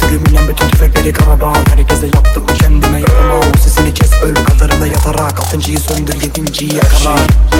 Yürütürüm inan bütün tüfekleri karadan. Herkese yaptım kendime yapamam. Sesini kes öl kadarında yatarak. Altıncıyı söndür yedinciyi yakala.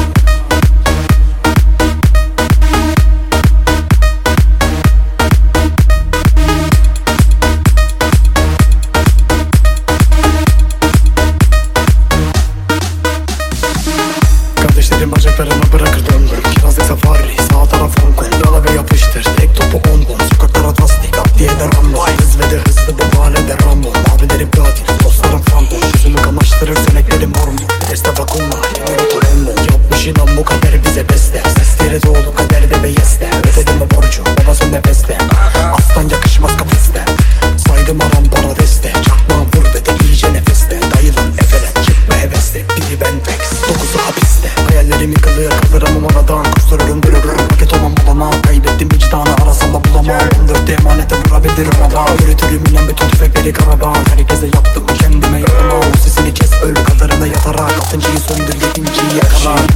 Kardeşlerim bacaklarına bırakır döndüm. Kirazlık safari sağ taraf Hong Kong. Yala ve yapıştır tek topu 10 bon. Sokaklara tasdik at diye de Rambo. Hız ve de hızlı bu mahallede Rambo. Abilerim katil dostlarım fantom. Yüzümü kamaştırır seneklerim hormon. Deste bakımla yürü Rambo. Yapmış inan bu kader bize beste. Sesleri dolu kaderde ve yeste. Ödedim o borcu babasın nefeste. Aslan yakışmaz kafeste. Saydım aram para deste. Çakmağım vur ve de iyice nefeste. Dayılan efelen çıkma hevesle. Biri ben Rex 9'u hapiste. Hayallerim yıkılır kaldıramam oradan. Kustururum dururur paket olmam bulamam. Kaybettim vicdanı arasam da bulamam. 14'te emanete vurabilirim ama. Yürütürüm inan bütün tüfekleri karadan. Herkese yaptım kendime yapamam. Sesini kes öl kadarına yatarak. Altıncıyı söndür yedinciyi yakala.